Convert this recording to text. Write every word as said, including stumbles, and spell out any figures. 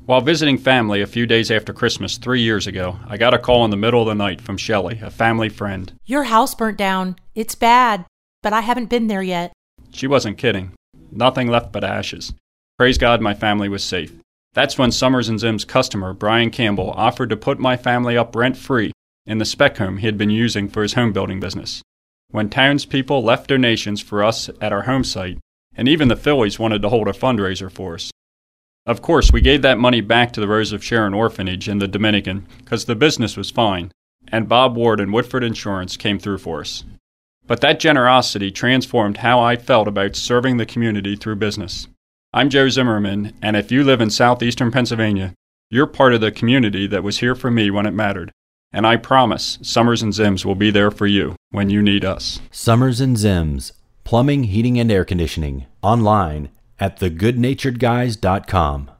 While visiting family a few days after Christmas three years ago, I got a call in the middle of the night from Shelley, a family friend. Your house burnt down. It's bad, but I haven't been there yet. She wasn't kidding. Nothing left but ashes. Praise God my family was safe. That's when Summers and Zim's customer, Brian Campbell, offered to put my family up rent-free in the spec home he had been using for his home building business. When townspeople left donations for us at our home site, and even the Phillies wanted to hold a fundraiser for us. Of course, we gave that money back to the Rose of Sharon Orphanage in the Dominican because the business was fine, and Bob Ward and Woodford Insurance came through for us. But that generosity transformed how I felt about serving the community through business. I'm Joe Zimmerman, and if you live in southeastern Pennsylvania, you're part of the community that was here for me when it mattered. And I promise Summers and Zims will be there for you when you need us. Summers and Zims, plumbing, heating, and air conditioning. Online at the good natured guys dot com.